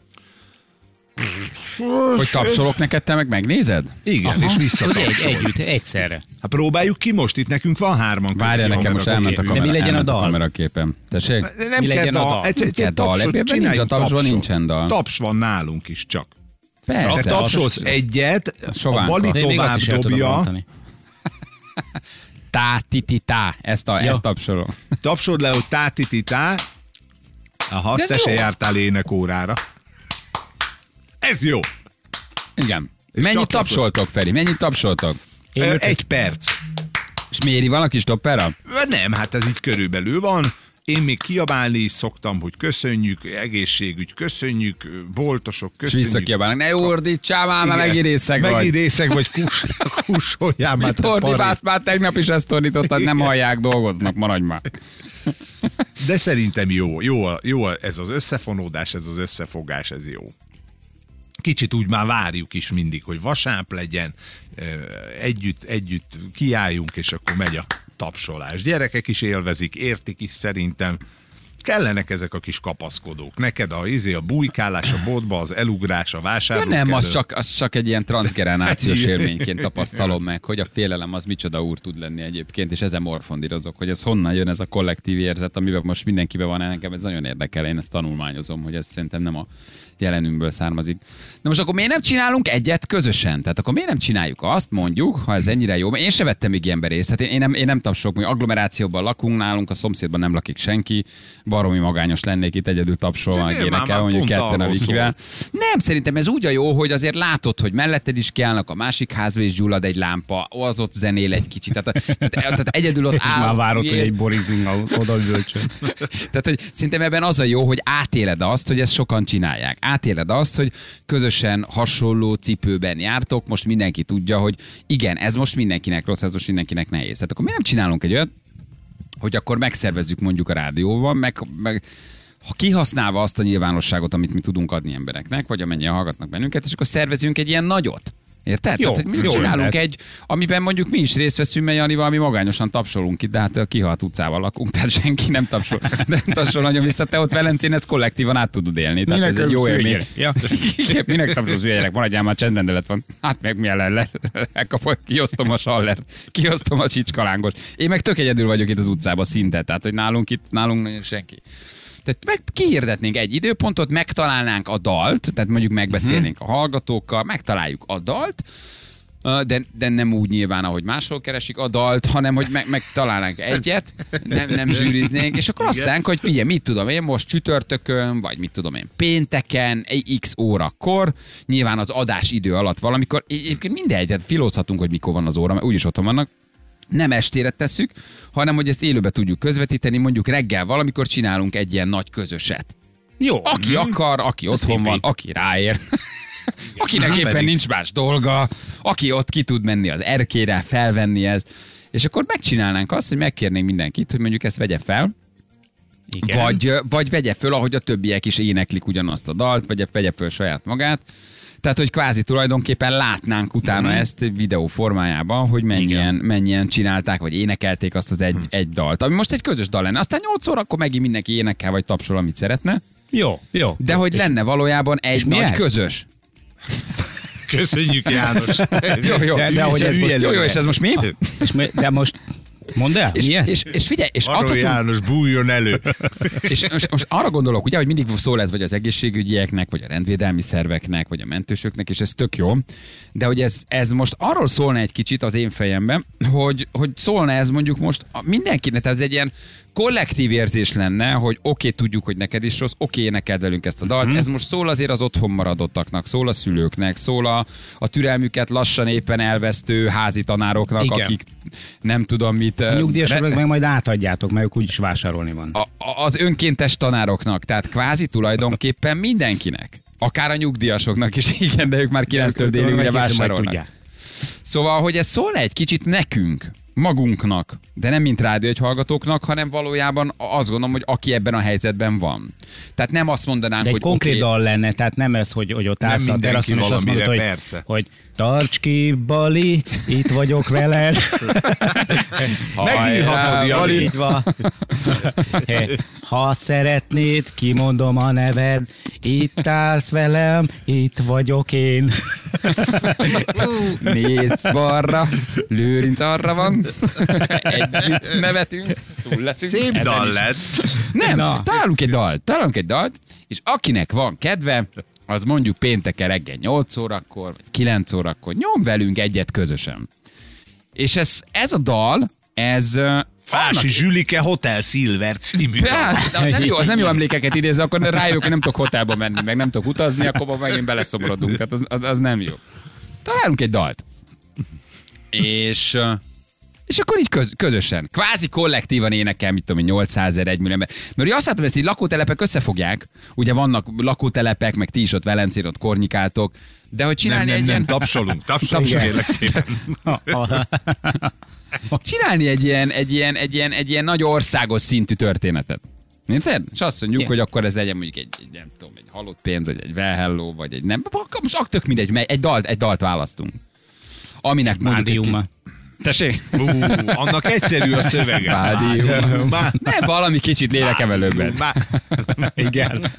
Hogy tapsolok neked, te meg megnézed? Igen, Aha. és Hogy egy, visszatapsol. együtt, egyszerre. Hát próbáljuk ki most, itt nekünk van hárman. Várjál, nekem most elment a De kamera, mi legyen a elment dal? kameraképen. Tessék? Nem Mi kell legyen a dal. dal? Egy, egy, Kell egy dal. tapsot, Ebben csinálj nincs a tapsban, tapsot. nincsen dal. Taps van nálunk is csak. Persze. Te tapsolsz egyet, a Sovánka. Bali De én még azt tovább is el tudom dobja, mondani. Tá, ti, ti, tá. Ezt, a, Ja. ezt tapsolom. tapsod le, hogy tátititá. Aha, De ez te se jó. jártál énekórára. Ez jó. Igen. És Mennyit csak tapsoltok, Feri? Mennyit tapsoltok? Én Ö, ötöt- Egy perc. És méri van a kis toppera? Ö, Nem, hát ez így körülbelül van. Én még kiabálni is szoktam, hogy köszönjük, egészségügy, köszönjük, boltosok, És köszönjük. visszakiabálnak. Ne ordítsál már, már Igen. megint részeg vagy. Megint részeg vagy, kus, kussoljál már. te Ordibálsz már, tegnap is ezt ordítottad, nem Igen. hallják, dolgoznak, maradj már. De szerintem jó, jó, jó ez az összefonódás, ez az összefogás, ez jó. Kicsit úgy már várjuk is mindig, hogy vasárnap legyen, ö, együtt, együtt kiálljunk, és akkor megy a tapsolás. Gyerekek is élvezik, értik is szerintem. Kellenek ezek a kis kapaszkodók. Neked a, izé, a bujkálás a boltba, az elugrás, a Ja, vásárlók nem, az elől. csak, az csak egy ilyen transgenerációs élményként tapasztalom meg, hogy a félelem az micsoda úr tud lenni egyébként, és ezen morfondírozok, hogy ez honnan jön ez a kollektív érzet, amiben most mindenkiben van, engem ez nagyon érdekel, én ezt tanulmányozom, hogy ez szerintem nem a jelenünkből származik. Na most akkor miért nem csinálunk egyet közösen? Tehát akkor miért nem csináljuk azt, mondjuk, ha ez ennyire jó? Én se vettem még ilyenbe részt. Hát én, én nem, én nem tapsolok, hogy agglomerációban lakunk nálunk, a szomszédban nem lakik senki, baromi magányos lennék itt egyedül tapsolva, De meg nyilván énekel, már mondjuk pont ketten a arról Vikivel. Nem, szerintem ez úgy a jó, hogy azért látod, hogy melletted is kiállnak, a másik házba is gyullad egy lámpa, az ott zenél egy kicsit. Tehát, tehát, tehát egyedül ott És áll. már várod, hogy egy borizunk oda zölcsön. Tehát, hogy szerintem ebben az a jó, hogy átéled azt, hogy ezt sokan csinálják. Átéled azt, hogy közösen hasonló cipőben jártok, most mindenki tudja, hogy igen, ez most mindenkinek rossz, ez most mindenkinek nehéz. Tehát akkor mi nem csinálunk egy olyat, hogy akkor megszervezzük mondjuk a rádióban, meg, meg ha kihasználva azt a nyilvánosságot, amit mi tudunk adni embereknek, vagy amennyien hallgatnak bennünket, és akkor szervezünk egy ilyen nagyot. Érted? Jó, Tehát, hogy mi jó csinálunk ötlet. egy, amiben mondjuk mi is részt veszünk, mert Janival mi magányosan tapsolunk itt, de hát a Kihalt utcával lakunk, tehát senki nem tapsol, nem tapsol nagyon vissza. Te ott Velencén ezt kollektívan át tudod élni. Tehát ez egy jó élmény. Ja. Igen, minek tapsolsz, hülye gyerek, maradjál már, csendrendelet van. Hát meg mi ellen le, elkapod, kiosztom a sallert, kiosztom a csicskalángot. Én meg tök egyedül vagyok itt az utcában szinte, tehát hogy nálunk itt, nálunk nagyon senki. Tehát meg kihirdetnénk egy időpontot, megtalálnánk a dalt, tehát mondjuk megbeszélnénk a hallgatókkal, megtaláljuk a dalt, de, de nem úgy nyilván, ahogy máshol keresik a dalt, hanem hogy meg, megtalálnánk egyet, nem, nem zsűriznénk, és akkor azt mondják, hogy figyelj, mit tudom én, most csütörtökön, vagy mit tudom én, pénteken, egy x órakor, nyilván az adás idő alatt valamikor, egyébként mindegy, tehát filózhatunk, hogy mikor van az óra, mert úgyis otthon vannak, nem estére tesszük, hanem hogy ezt élőbe tudjuk közvetíteni, mondjuk reggel valamikor csinálunk egy ilyen nagy közöset. Jó. Aki akar, aki otthon van, aki ráér. Akinek éppen pedig. nincs más dolga, aki ott ki tud menni az erkére, felvenni ezt. És akkor megcsinálnánk azt, hogy megkérnénk mindenkit, hogy mondjuk ezt vegye fel, Igen. vagy, vagy vegye föl, ahogy a többiek is éneklik ugyanazt a dalt, vagy vegye föl saját magát. Tehát, hogy kvázi tulajdonképpen látnánk utána Mhm. ezt videó formájában, hogy mennyien, mennyien csinálták, vagy énekelték azt az egy, Mhm. egy dalt. Ami most egy közös dal lenne. Aztán nyolc órakor megint mindenki énekel, vagy tapsol, amit szeretne. Jó, jó. De hogy lenne valójában egy mi nagy ez? közös. Köszönjük, János. Jó, jó, De- de hogy ez most- jó, jó, és ez most mi? És, mi- de most mondd el, És, mi ez? és, és figyelj, és Arról adhatunk, János, bújjon elő. és most, most arra gondolok, ugye, hogy mindig szól ez vagy az egészségügyieknek, vagy a rendvédelmi szerveknek, vagy a mentősöknek, és ez tök jó. De hogy ez, ez most arról szólna egy kicsit az én fejemben, hogy, hogy szólna ez mondjuk most a- mindenkinek, tehát ez egy ilyen kollektív érzés lenne, hogy oké, okay, tudjuk, hogy neked is rossz, oké, okay, énekeld velünk ezt a dalt. Mhm. Ez most szól azért az otthon maradottaknak, szól a szülőknek, szól a, a türelmüket lassan éppen elvesztő házi tanároknak, Igen. akik nem tudom mit... A nyugdíjasoknak re- meg majd átadjátok, mert ők úgyis vásárolni van. a, a- az önkéntes tanároknak, tehát kvázi tulajdonképpen mindenkinek. Akár a nyugdíjasoknak is, igen, de ők már kilenctől délig ugye Meg később majd vásárolnak. tudják. Szóval, hogy ez szólna egy kicsit nekünk, magunknak, de nem mint rádió egy hallgatóknak, hanem valójában azt gondolom, hogy aki ebben a helyzetben van. Tehát nem azt mondanám, de egy hogy konkrét okay, dal lenne, tehát nem ez, hogy, hogy ott állsz a teraszon, és azt mondod, hogy, persze. hogy tarts ki, Bali, itt vagyok veled. Megírhatod, Jani. Itt van. Ha szeretnéd, kimondom a neved, itt állsz velem, itt vagyok én. nézd balra, Lőrinc arra van, együtt nevetünk, túl leszünk. Szép ezen dal is. lett. Nem, Na. találunk egy dalt, találunk egy dalt, és akinek van kedve, az mondjuk pénteken reggel nyolc órakor, vagy kilenc órakor nyom velünk egyet közösen. És ez, ez a dal, ez... ö, Fási annak- Zsülike Hotel Silver című dal. Hát, az nem jó, az nem jó emlékeket idéz, akkor rájövök, hogy nem tudok hotelba menni, meg nem tudok utazni, akkor megint beleszomorodunk. Tehát az, az, az nem jó. Találunk egy dalt. És... ö, És akkor így köz, közösen, kvázi kollektívan énekel, mit tudom én, nyolcszázezer, egy millió ember. Mert ugye azt látom, hogy ezt így lakótelepek összefogják, ugye vannak lakótelepek, meg ti is ott Velencén, ott kornyikáltok, de hogy Nem, csinálni nem, egy nem, ilyen... tapsolunk, tapsolunk, Igen. kérlek szépen. Csinálni egy ilyen, egy, ilyen, egy, ilyen, egy ilyen nagy országos szintű történetet. Érted? És azt mondjuk, Igen. hogy akkor ez legyen mondjuk egy, egy, nem tudom, egy halott pénz, vagy egy well hello, vagy egy nem, akkor most ak- tök mindegy, mely- egy dalt, egy dalt választunk. Aminek mondjuk... egy- Mádiummal. Tessék? Ú, annak egyszerű a szövege. Mádium. Má- Nem, valami kicsit lélekemelőbben. Má- Igen.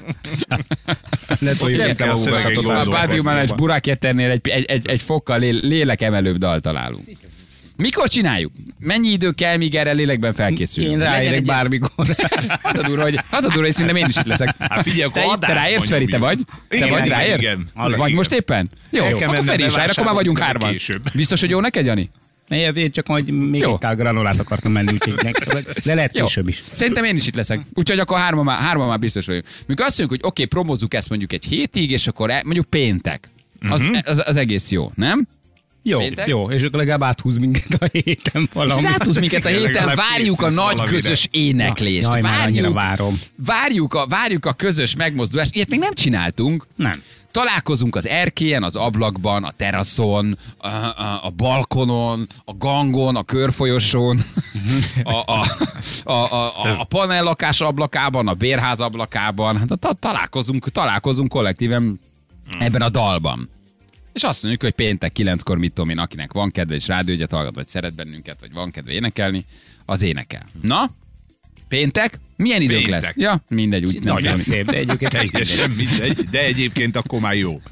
Lehet, hogy Nem össze kell magukat szövegen a A gondolkodni. Bádiumán és Burák Etternél egy, egy, egy, egy fokkal lé, lélekemelőbb dalt találunk. Mikor csináljuk? Mennyi idő kell, míg erre lélekben felkészülünk? Én Legyen ráérek egy- bármikor. Az a durva, hogy, az a durva, hogy szerintem én is itt leszek. Hát figyelj, akkor te, itt- te adásban ráérsz, Feri, te vagy? Te Igen, vagy, igen, ráérsz? igen. Vagy Igen. most éppen? Jó, El kell akkor mennem Feri is ráér, akkor már vagyunk bevásárolni hárman. később. Biztos, hogy jó neked, Jani? Én én csak majd még Jó. egy tál granolát akartam menni, úgyhogy ne- de lehet Jó. később is. Szerintem én is itt leszek. Úgyhogy akkor hárman már, hárman már biztos vagyok. Mikor azt mondjuk, hogy oké, okay, promózzuk ezt mondjuk egy hétig, és akkor el, mondjuk péntek. Az, Mhm. az, az egész jó, nem? Jó, Péntek? jó, és akkor legalább áthúz minket a héten És valami. ez áthúz minket a Igen, héten, legalább várjuk a készülsz nagy valamire. közös éneklést. Jaj, már annyira Várjuk, várom. várjuk, a, várjuk a közös megmozdulást. Ilyet még nem csináltunk. Nem. Találkozunk az erkélyen, az ablakban, a teraszon, a, a, a balkonon, a gangon, a körfolyosón, a, a, a, a, a panellakás ablakában, a bérház ablakában. Hát ta- találkozunk, találkozunk kollektíven ebben a dalban. És azt mondjuk, hogy péntek kilenckor, mit tudom én, akinek van kedve, és rádiógyat hallgat, vagy szeret bennünket, vagy van kedve énekelni, az énekel. Na, péntek? Milyen időnk Péntek. lesz? Ja, mindegy, úgy nem Nagyon számít. szép, de egyébként Teljesen mindegy, de egyébként akkor már jó.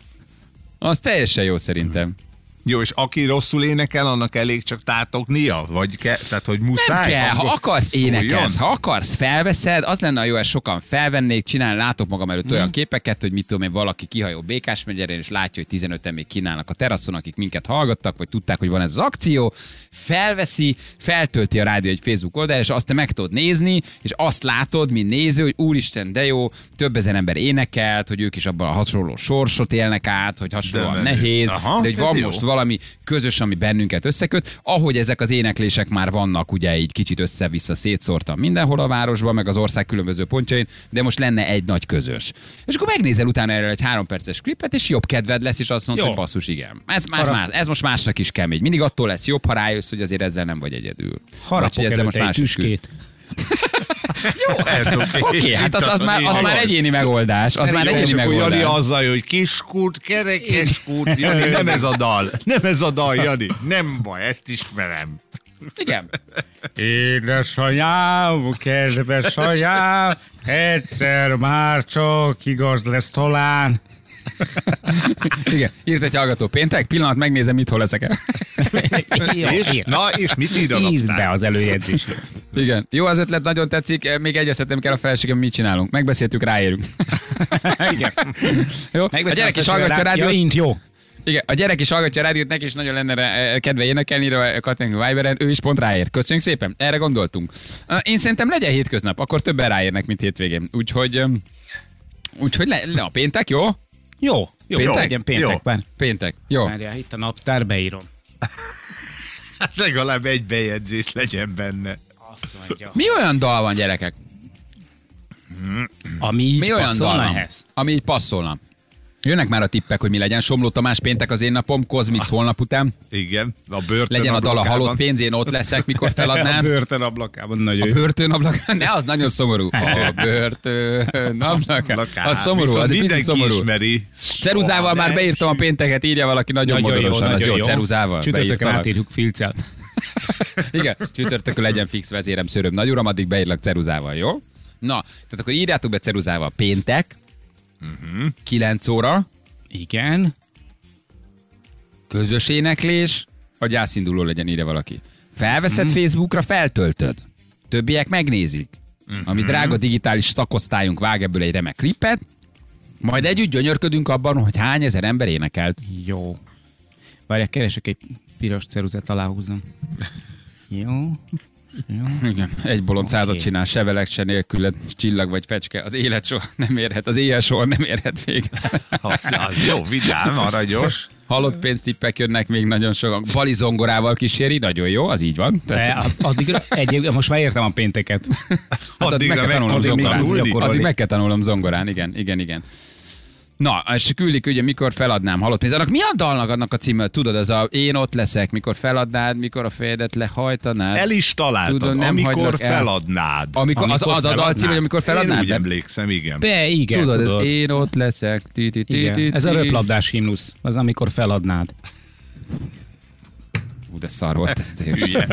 Az teljesen jó szerintem. Jó, és aki rosszul énekel, annak elég csak tátognia? Vagy ke, tehát, hogy muszáj? Nem kell, ha hangok akarsz szóljon? énekelsz, ha akarsz felveszed, az lenne a jó, ezt sokan felvennék, csinálni, látok magam előtt olyan képeket, hogy mit tudom én, valaki kihajó Békásmegyeren, és látja, hogy tizenöten még kínálnak a teraszon, akik minket hallgattak, vagy tudták, hogy van ez az akció, felveszi, feltölti a rádió egy Facebook oldalra, és azt te meg tudod nézni, és azt látod, mint néző, hogy úristen, de jó, több ezer ember énekelt, hogy ők is abban a hasonló sorsot élnek át, hogy hasonlóan De menő. nehéz, Aha, de hogy ez van jó. most valami közös, ami bennünket összeköt, ahogy ezek az éneklések már vannak, ugye így kicsit össze-vissza szétszórtam mindenhol a városban, meg az ország különböző pontjain, de most lenne egy nagy közös. És akkor megnézel utána erről egy három perces klipet, és jobb kedved lesz, és azt mondod, Jó. hogy basszus, igen. Ez, más, Harap- más, ez most másnak is kemény. Mindig attól lesz jobb, ha rájössz, hogy azért ezzel nem vagy egyedül. Vagy, harapok hogy ezzel előtte egy mások küzd. tüskét. Ez oké. Oké, hát az, az, már, az Így már van. egyéni megoldás. Az már Jó, egyéni és akkor Jani megoldás. azzal, hogy kiskút, kerekeskút, Jani, nem ez a dal. Nem ez a dal, Jani. Nem baj, ezt ismerem. Igen. Édesanyám, kedves anyám, egyszer már csak igaz lesz talán. Igen. Írt egy hallgató péntek, pillanat, megnézem, mit hol leszek el. Jó, És, ír. na, és mit ír a Írd naptár? be az előjegyzésre. Igen. Jó az ötlet, nagyon tetszik, még egyeztetnem kell a feleségem, mit csinálunk. Megbeszéltük, ráérünk. Igen. Jó? A gyerek is hallgatja a rádiót. Ja, int, jó. Igen, a gyerek is hallgatja a rádiót, neki is nagyon lenne rá- kedve énekelni, a Katinka Viberen, ő is pont ráér. Köszönjük szépen, erre gondoltunk. Én szerintem legyen hétköznap, akkor többen ráérnek, mint hétvégén. Úgyhogy, úgyhogy le, le a péntek, jó? Jó, jó, Péntek? legyen péntek Jó. már. Péntek, jó. Várjál, itt a naptár, beírom. Hát legalább egy bejegyzés legyen benne. Azt mondja. Mi olyan dal van, gyerekek? Ami így Mi olyan passzolna dal van, ehhez? ami így passzolna? Jönnek már a tippek, hogy mi legyen. Somló Tamás péntek az én napom, Kozmix holnap után. Igen, a börtön Legyen a dal a ablakában. halott pénz, én ott leszek, mikor A feladnám. börtön ablakában nagyon A jó. börtön ablakában? Ne, az nagyon szomorú. A börtön ablakában. Az szomorú, Viszont az egy picit mindenki szomorú. ismeri. Ceruzával Soha már nem beírtam a pénteket, írja valaki nagyon, Nagyon jó, modorosan. Az nagyon jó, ceruzával. Csütörtökön beírtalak. átírjuk filccel. Igen, csütörtökön legyen fix vezérem, szöröm, nagy uram, addig beírlak ceruzával, jó? Na, tehát akkor írjátok be ceruzával péntek, uh-huh. kilenc óra, Igen. közös éneklés, a gyászinduló legyen, írja valaki. Felveszed uh-huh. Facebookra, feltöltöd. Többiek megnézik. Uh-huh. Ami drága digitális szakosztályunk vág ebből egy remek klippet, majd együtt gyönyörködünk abban, hogy hány ezer ember énekelt. Jó. Várják, keresek egy piros ceruzet, aláhúzom. Jó. Jó. Igen, egy bolond Oké. százat csinál, se velek, se nélküled, csillag vagy fecske. Az élet soha nem érhet, az éjjel soha nem érhet végre. Az, az jó, vidám, aranyos. Halott pénztippek jönnek még nagyon sokan. Bali zongorával kíséri, nagyon jó, az így van. De, Tehát, ad- addigra, egy, most már értem a pénteket. hát Addigra meg kell meg tanulnom tudjuk zongorán. tanulni. gyakorolni. Addig meg kell tanulnom zongorán, igen, igen, igen. Na, és küldik, ugye, mikor feladnám halott pénzt. Annak mi a dalnak annak a címe? Tudod, ez a én ott leszek, mikor feladnád, mikor a fejedet lehajtanád. El is találtad, Tudod, nem amikor hagylak el. feladnád. Amikor, az, Amikor az a dal feladnád. cím, hogy amikor Én feladnád. úgy nem? emlékszem, igen. Be, igen, Tudod, tudod. ez én ott leszek. Ti, ti, ti, Igen. ti, Ez a ti. röplabdás himnusz, az amikor feladnád. Ú, de szar volt ez tényleg.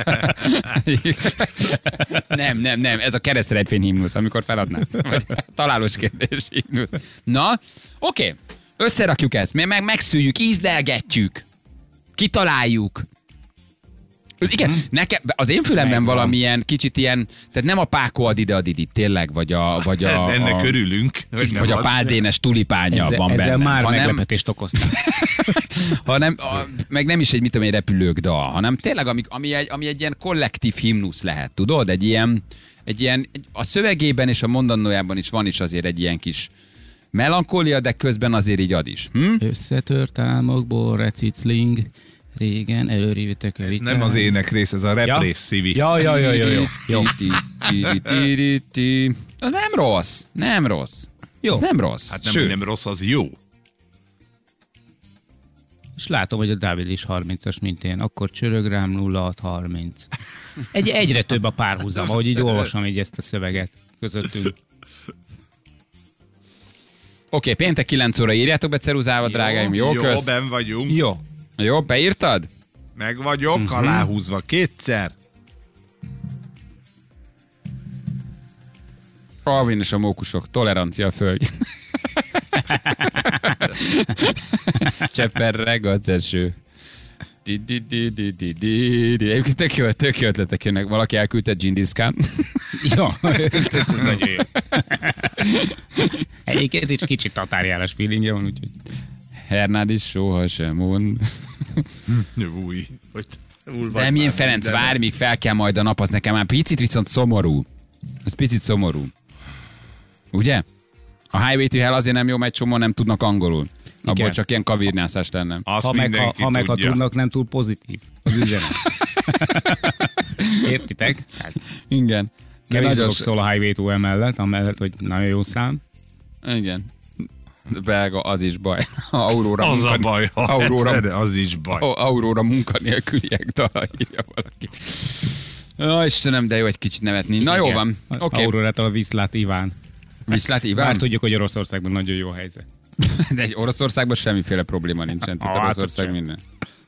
Nem, nem, nem, ez a keresztrejtvény himnusz, amikor feladnám. Vagy találós kérdés himnusz. Na, oké, összerakjuk ezt, mi meg megszűjjük, ízlelgetjük, kitaláljuk. Igen, nekem, az én fülemben Megvan. valamilyen kicsit ilyen, tehát nem a Páko ad ide, ad itt, tényleg, vagy a, vagy a, Ennek a, örülünk, hogy nem vagy a az. Pál Dénes tulipánja Ezzel, van ezzel benne. már hanem, meglepetést okoztam. hanem a, meg nem is egy, mit tudom én, repülők dal, hanem tényleg, ami, ami, egy, ami egy ilyen kollektív himnusz lehet, tudod? Egy ilyen, egy ilyen, egy, a szövegében és a mondanójában is van is azért egy ilyen kis melankólia, de közben azért így ad is. Hm? Összetört álmokból recicling, régen előrévitek a Ez vitán. nem az ének rész, ez a rap Ja. rész, Szivi. Ja, ja, ja, ja, jó. jó. Ti, ti, ti, ti, ti, ti. Az nem rossz, nem rossz. Jó. Az nem rossz. Hát nem, Sőt, nem rossz, az jó. És látom, hogy a Dávid is harmincas, mint én. Akkor csörög rám nulla hat harminc. Egy, egyre több a párhuzam, ahogy így olvasom így ezt a szöveget közöttünk. Oké, péntek kilenc óra írjátok be ceruzával, Jó. drágáim. Jó, Jó, kösz. benn vagyunk. Jó. Jó, beírtad? Meg vagyok, Mhm. uh-huh. aláhúzva kétszer. Alvin és a mókusok, tolerancia földj. Csepperre gazeső. Di, di, di, di, di, di, di. Egyébként tök jó, tök jó ötletek jönnek. Valaki elküldte Gindiscán. Jó. Nagyon jó. Egyébként is kicsit tatárjárás feelingje van, úgyhogy... Hernád is sohasem mond. Új. Hogy új vagy Nem én már Ferenc, minden. várj, míg fel kell majd a nap, az nekem már picit viszont szomorú. Ez picit szomorú. Ugye? A Highway to Hell azért nem jó, mert csomó nem tudnak angolul. Abból Igen. csak ilyen kavirnászás lenne. Azt Ha meg, ha, mindenki ha meg ha tudja. tudnak, nem túl pozitív az üzenet. Értitek? Hát, Igen. kevés nagyon dolog so- szól a Highway to Hell mellett, amellett, hogy nagyon jó szám. Igen. Belga, az is baj. Aurora Az a munkan- baj, ha Aurora, Aurora... az is baj. Au- Aurora munkanélküliek dala, írja valaki. Ó, Istenem, de jó egy kicsit nevetni. Na jó Igen. van. Oké. Okay. Aurorától a Viszlát Iván. Viszlát Bár Iván? tudjuk, hogy Oroszországban nagyon jó a helyzet. De egy Oroszországban semmiféle probléma nincsen. Tehát Ah, Oroszország hát, minden.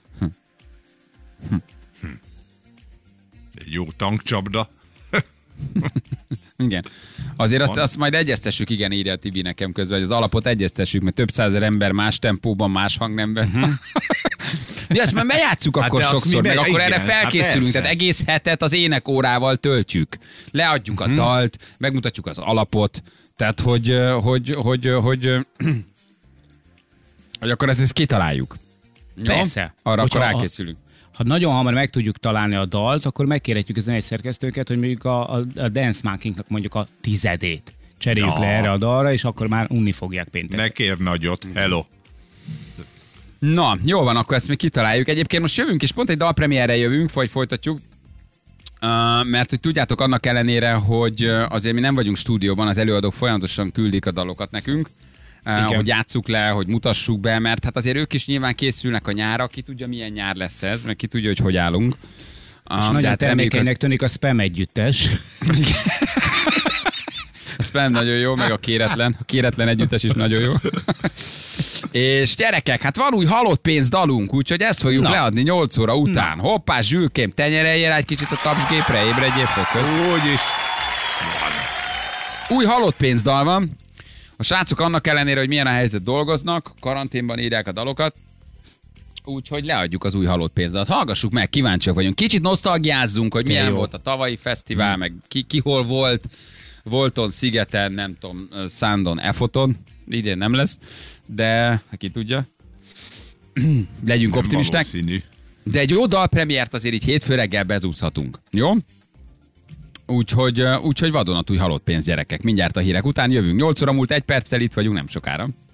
Egy jó tankcsapda. Igen. Azért azt, Van. azt majd egyeztessük, igen, írja a Tibi nekem közben, hogy az alapot egyeztessük, mert több százezer ember más tempóban, más hangnemben. Uh-huh. De azt már bejátszuk Hát akkor de azt sokszor, mi meg me- akkor igen, erre hát felkészülünk, persze. tehát egész hetet az énekórával töltjük. Leadjuk a dalt, megmutatjuk az alapot, tehát hogy, hogy, hogy, hogy, hogy, hogy akkor ezt, ezt kitaláljuk. Jó? Persze. Arra Hogyha akkor a- rákészülünk. Ha nagyon hamar meg tudjuk találni a dalt, akkor megkérhetjük a zenei szerkesztőket, hogy mondjuk a, a, a Dance Monkey-nak mondjuk a tizedét cseréljük Ja. le erre a dalra, és akkor már unni fogják péntek. Ne kér nagyot. Hello. Na, jó van, akkor ezt még kitaláljuk. Egyébként most jövünk, és pont egy dalpremierre jövünk, vagy folytatjuk. Uh, mert hogy tudjátok, annak ellenére, hogy uh, azért mi nem vagyunk stúdióban, az előadók folyamatosan küldik a dalokat nekünk. uh, hogy játsszuk le, hogy mutassuk be, mert hát azért ők is nyilván készülnek a nyárra, ki tudja milyen nyár lesz ez, meg ki tudja, hogy hogy állunk. És um, nagyon hát termékenynek az... tűnik a spam együttes. A spam nagyon jó, meg a kéretlen. A kéretlen együttes is nagyon jó. És gyerekek, hát van új halott pénz dalunk, úgyhogy ezt fogjuk Na. leadni nyolc óra után. Na. Hoppá, Zsülkém, tenyereljél egy kicsit a tapsgépre, ébredjél föl. Úgyis. Új halott pénz dal van. A srácok annak ellenére, hogy milyen a helyzet, dolgoznak, karanténban írják a dalokat, úgyhogy leadjuk az új halott pénzdalt. Hallgassuk meg, kíváncsiak vagyunk. Kicsit nosztalgiázzunk, hogy milyen jó. volt a tavalyi fesztivál, hmm. meg ki, ki hol volt. Volton, Szigeten, nem tudom, Szándon, Efoton. Idén nem lesz, de ki tudja. Legyünk nem optimisták. Valószínű. De egy jó dalpremiért azért így hétfő reggel bezúzhatunk. Jó? Úgyhogy, úgyhogy vadonatúj halott pénz, gyerekek. Mindjárt a hírek után jövünk. nyolc óra múlt egy perccel, itt vagyunk nem sokára.